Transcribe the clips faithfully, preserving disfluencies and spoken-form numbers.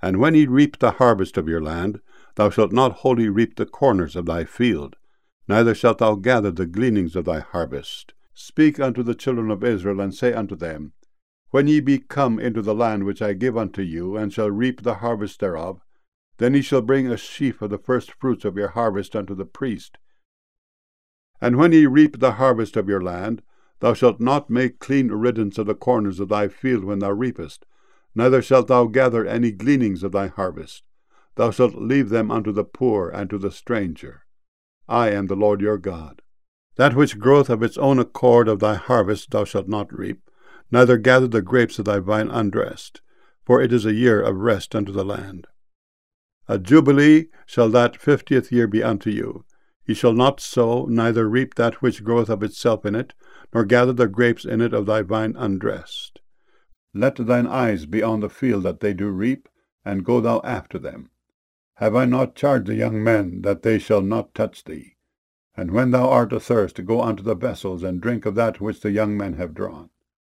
And when ye reap the harvest of your land, thou shalt not wholly reap the corners of thy field, neither shalt thou gather the gleanings of thy harvest. Speak unto the children of Israel, and say unto them, When ye be come into the land which I give unto you, and shall reap the harvest thereof, then ye shall bring a sheaf of the first fruits of your harvest unto the priest. And when ye reap the harvest of your land, thou shalt not make clean riddance of the corners of thy field when thou reapest, neither shalt thou gather any gleanings of thy harvest. Thou shalt leave them unto the poor and to the stranger. I am the Lord your God. That which groweth of its own accord of thy harvest thou shalt not reap, neither gather the grapes of thy vine undressed, for it is a year of rest unto the land. A jubilee shall that fiftieth year be unto you. Ye shall not sow, neither reap that which groweth of itself in it, nor gather the grapes in it of thy vine undressed. Let thine eyes be on the field that they do reap, and go thou after them. Have I not charged the young men that they shall not touch thee? And when thou art athirst, go unto the vessels, and drink of that which the young men have drawn.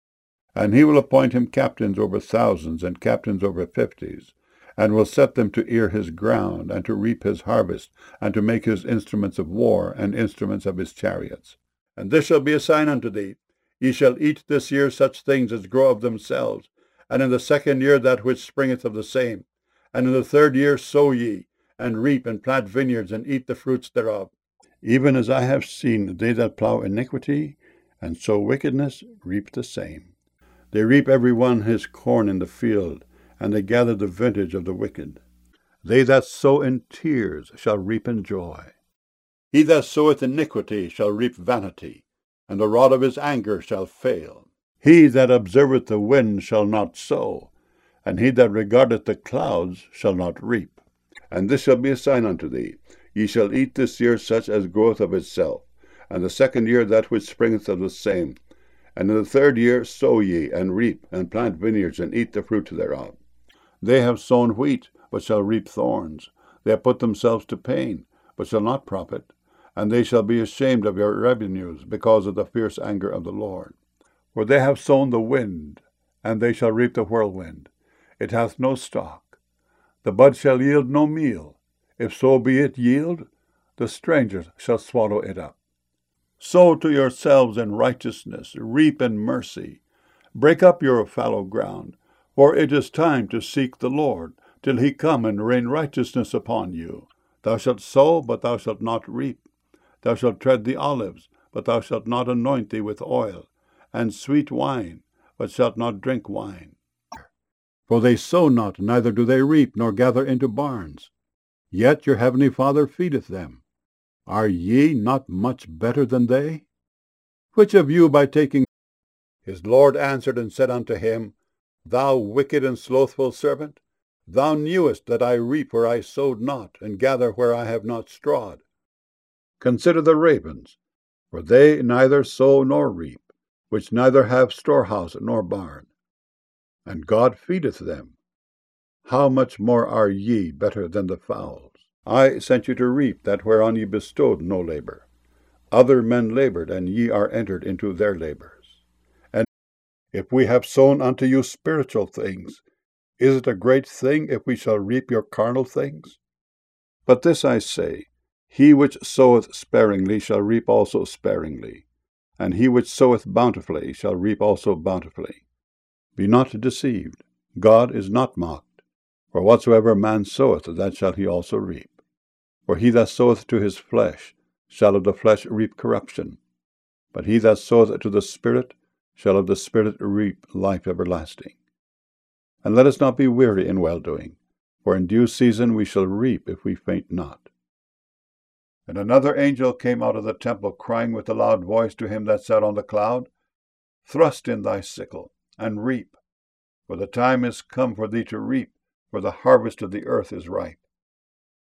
And he will appoint him captains over thousands, and captains over fifties, and will set them to ear his ground, and to reap his harvest, and to make his instruments of war, and instruments of his chariots. And this shall be a sign unto thee, Ye shall eat this year such things as grow of themselves, and in the second year that which springeth of the same. And in the third year sow ye, and reap, and plant vineyards, and eat the fruits thereof. Even as I have seen they that plow iniquity, and sow wickedness, reap the same. They reap every one his corn in the field, and they gather the vintage of the wicked. They that sow in tears shall reap in joy. He that soweth iniquity shall reap vanity, and the rod of his anger shall fail. He that observeth the wind shall not sow, and he that regardeth the clouds shall not reap. And this shall be a sign unto thee, Ye shall eat this year such as groweth of itself, and the second year that which springeth of the same. And in the third year sow ye, and reap, and plant vineyards, and eat the fruit thereof. They have sown wheat, but shall reap thorns. They have put themselves to pain, but shall not profit. And they shall be ashamed of your revenues, because of the fierce anger of the Lord. For they have sown the wind, and they shall reap the whirlwind. It hath no stalk. The bud shall yield no meal. If so be it yield, the strangers shall swallow it up. Sow to yourselves in righteousness, reap in mercy. Break up your fallow ground, for it is time to seek the Lord, till he come and rain righteousness upon you. Thou shalt sow, but thou shalt not reap. Thou shalt tread the olives, but thou shalt not anoint thee with oil, and sweet wine, but shalt not drink wine. For they sow not, neither do they reap, nor gather into barns. Yet your heavenly Father feedeth them. Are ye not much better than they? Which of you by taking... His Lord answered and said unto him, Thou wicked and slothful servant, thou knewest that I reap where I sowed not, and gather where I have not strawed. Consider the ravens, for they neither sow nor reap, which neither have storehouse nor barn, and God feedeth them. How much more are ye better than the fowls? I sent you to reap that whereon ye bestowed no labor. Other men labored, and ye are entered into their labors. And if we have sown unto you spiritual things, is it a great thing if we shall reap your carnal things? But this I say, he which soweth sparingly shall reap also sparingly, and he which soweth bountifully shall reap also bountifully. Be not deceived, God is not mocked. For whatsoever man soweth, that shall he also reap. For he that soweth to his flesh shall of the flesh reap corruption, but he that soweth to the Spirit shall of the Spirit reap life everlasting. And let us not be weary in well-doing, for in due season we shall reap if we faint not. And another angel came out of the temple, crying with a loud voice to him that sat on the cloud, Thrust in thy sickle, and reap, for the time is come for thee to reap, for the harvest of the earth is ripe.